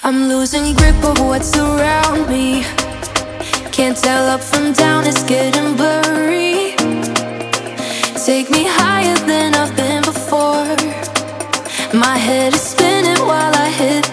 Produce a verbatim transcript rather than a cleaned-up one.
I'm losing grip of what's around me. Can't tell up from down, it's getting blurry. Take me higher than I've been before. My head is spinning while I hit